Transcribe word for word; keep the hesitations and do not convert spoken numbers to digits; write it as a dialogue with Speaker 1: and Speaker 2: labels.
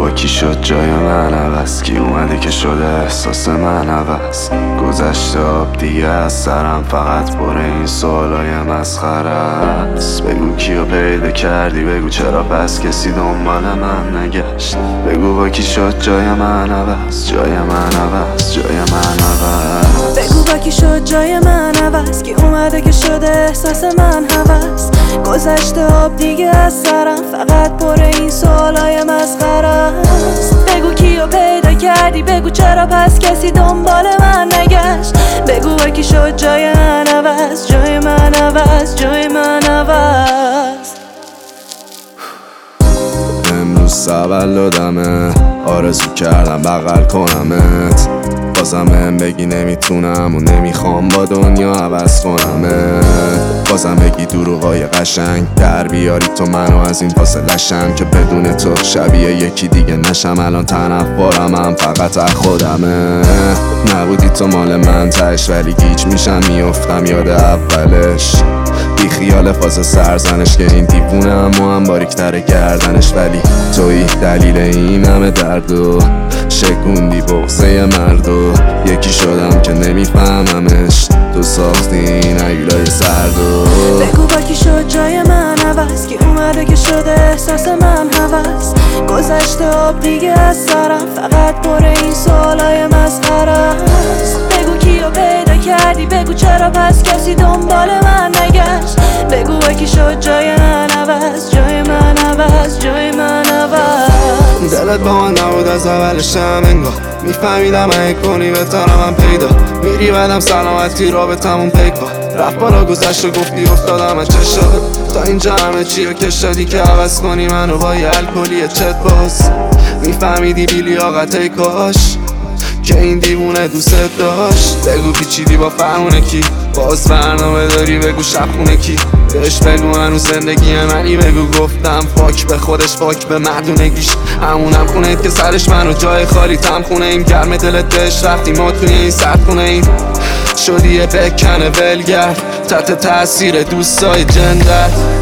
Speaker 1: با کی شد جای من عوض، کی اومده که شده احساس من عوض. گذشته آب دیگه از سرم، فقط پر این سوالای مسخره است. بگو کیو پیدا کردی، بگو چرا پس کسی دنبال من نگشت. بگو با کی شد جای من عوض، جای من عوض، جای من عوض.
Speaker 2: بگو با کی شد جای من عوض، کی اومده که شده احساس من هوس. گذشته آب دیگه از سرم، فقط پر این سوالای مسخره است. بگو کیو پیدا کردی، بگو چرا پس کسی دنبال من نگشت. بگو با کی شد جای من عوض، جای من عوض، جای من عوض.
Speaker 1: امروز تولدمه، آرزو کردم بغل کنمت. بازم بهم بگی نمیتونم و نمیخوام با دنیا عوض کنمت. بازم بگی دروغای قشنگ در بیاری تو منو از این فاصله شم، که بدون تو شبیه یکی دیگه نشم. الان تنفرم هم فقط از خودمه. نبودی تو مال من تش، ولی گیج میشم میافتم یاد اولش. بی خیال فاز سرزنش که این دیوونه اما هم باریکتر گردنش. ولی توی دلیل این همه درد و شکوندی بغضه مردو. یکی شدم که نمیفهممش، تو ساختی این عیلای سردو.
Speaker 2: بگو با کی شد جای من عوض، کی اومده که شده احساس من هوس. گذشته آب دیگه از سرم، فقط پر این سوالای مسخره است. بگو کیو پیدا کردی، بگو چرا پس کسی دنبال من نگشت. بگو با کی شد جای من عوض، جای من عوض، جای من عوض.
Speaker 1: دلت با من نبود از اولش هم انگار، میفهمیدم اگه کنی بهترم من پیدا. میری بعدم سلامتی رابطمون پیکا رفت بالا، گذشت و گفتی افتادم از چه شد. تا اینجا همه چی رو کش دادی که عوض کنی منو با یه الکلی چت باز. میفهمیدی بی لیاقته کاش که این دیوونه دوست داشت. بگو پیچیدی با فرمونه کی، باز برنامه داری بگو شبخونه کی. بهش بگو هنوز زندگی منی، بگو گفتم فاک به خودش فاک به مردونگیش. همونم خونه که سرش منو جای خالی تم خونه ایم. گرم دلت بهش رفتی ما توی این سرد خونه ایم. شدی یه بکنه ولگرد تحت تاثیر دوستای جندت.